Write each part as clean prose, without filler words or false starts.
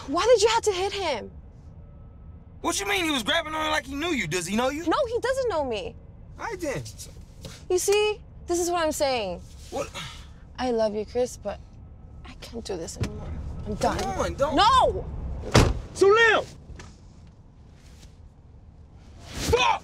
Why did you have to hit him? What you mean he was grabbing on her like he knew you? Does he know you? No, he doesn't know me. All right, then. You see, this is what I'm saying. What? I love you, Chris, but I can't do this anymore. I'm done. Come on, don't. No! Sulim! Fuck!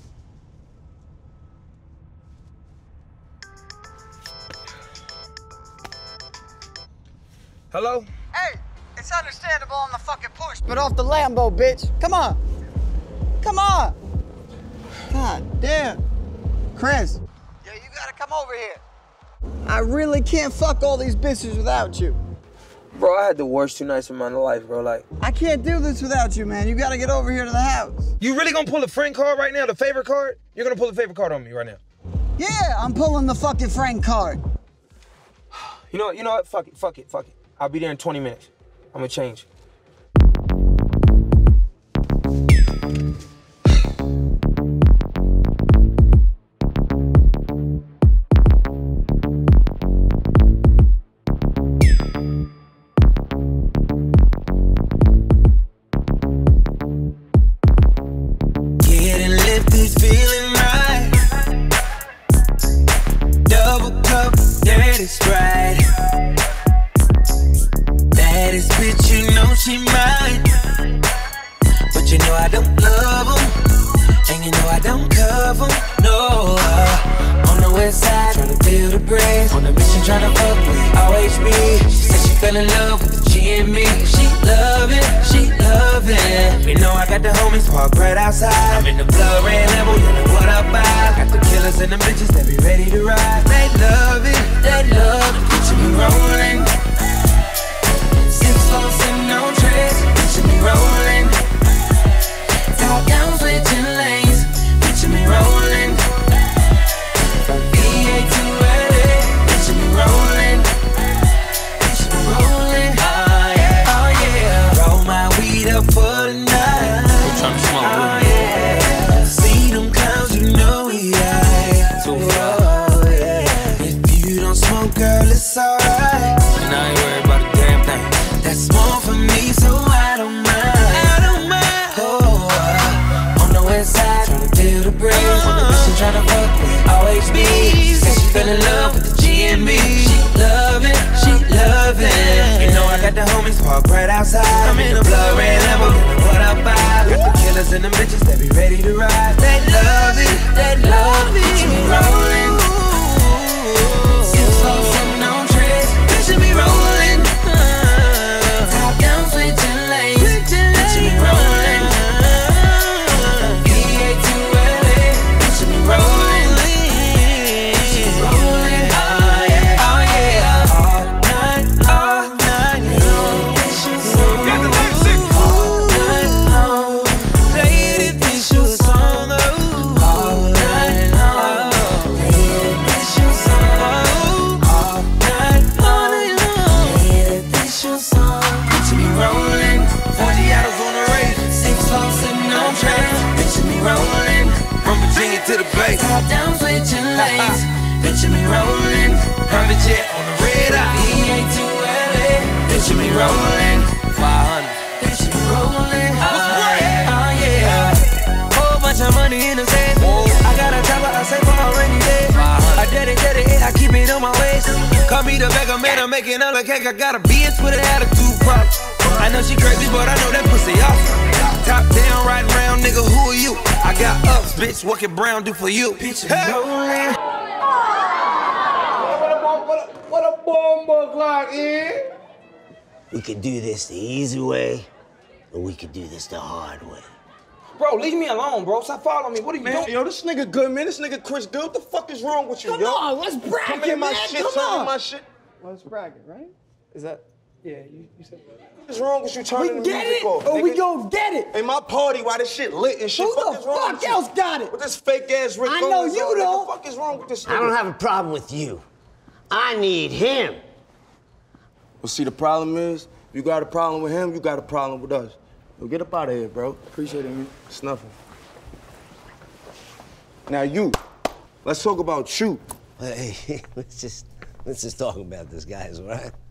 Hello? Hey, it's understandable on the fucking push, but off the Lambo, bitch. Come on. Come on. God damn. Chris. Yeah, you gotta come over here. I really can't fuck all these bitches without you. Bro, I had the worst 2 nights of my life, bro. Like, I can't do this without you, man. You gotta get over here to the house. you really gonna pull a friend card right now, the favorite card? You're gonna pull the favorite card on me right now. Yeah, I'm pulling the fucking friend card. You know what? Fuck it. I'll be there in 20 minutes. I'm gonna change. Getting lifted, feeling right. Double cup, dirty Sprite. Baddest bitch, you know she mine. But you know I don't love 'em, and you know I don't cover 'em. No, on the west side, tryna build a bridge. On the mission, tryna fuck with OHB. She said she fell in love with the G and me. She love it. You know I got the homies parked right outside. I'm in the blood red Lambo, you know what I buy. Got the killers and the bitches that be ready to ride. They love it, picture me rolling. 6 4 sitting on trays, picture me rolling. Top down switching lanes, picture me rolling. From VA to LA, picture me rolling. Picture me rolling. Oh yeah. Roll my weed up for the night. Trying to smoke with Oh me. yeah. See them clowns, you know we high. Too Oh yeah. If you don't smoke, girl, it's alright. And I ain't worried about a damn thing. That's more for me, so I don't mind. Oh, on the west side, tryna build a bridge. On the mission, tryna fuck with OHB. Said she fell in love with the G and me. She love it. You know I got the homies parked right outside. I'm in a blood red Lambo, you know what I buy. Got the killers and the bitches that be ready to ride. They love it. Picture me rolling. 6 4 sitting on trays, picture me rolling. Top down switching lanes, picture me rolling. VA to LA, picture me rolling. Picture me rolling. Oh yeah. All night, you know this your song. Got the music. All night long, play this your song. All night long, play this your song. All night long, play this your song. Picture me rolling, 40 hours on the race. 6 4 sitting on trains. Picture me rolling, From Virginia to the Bay. top down switching lanes. Picture me rolling, Private jet on the red eye. VA to LA. Picture me rolling, 500. picture me rolling. Oh yeah. Whole bunch of money in the safe. I got a chopper, I say for a rainy day. I dedicate it, I keep it on my waist. Call me the beggar man, I'm making all the cake. I got a bitch with an attitude problem. I know she crazy, but I know that pussy awesome. Top down, riding around, nigga, who are you? I got ups, bitch, what can Brown do for you? Picture me rolling. What a bomb clock is? We could do this the easy way, or we could do this the hard way. Bro, leave me alone, bro. Stop following me. What are you Man, doing? yo, this nigga good, man. This nigga Chris good. What the fuck is wrong with you, Come yo? on, let's brag Come it, in my man. shit, Come turning on. my shit. Let's brag it, right? Is that? Yeah, you said that. What's wrong with you turning We the get music it, off, or we nigga? gon' get it. In my party, why this shit lit and shit? Who Fuck the is wrong fuck with you? else got it? What this fake ass Rick I know Owens you on, nigga? don't. What the fuck is wrong with this nigga? I don't have a problem with you. I need him. Well, see, the problem is, if you got a problem with him, you got a problem with us. Well, get up out of here, bro. Appreciate it, man. It's nothing. Now you, let's talk about you. Hey, let's just talk about this, guys, all right?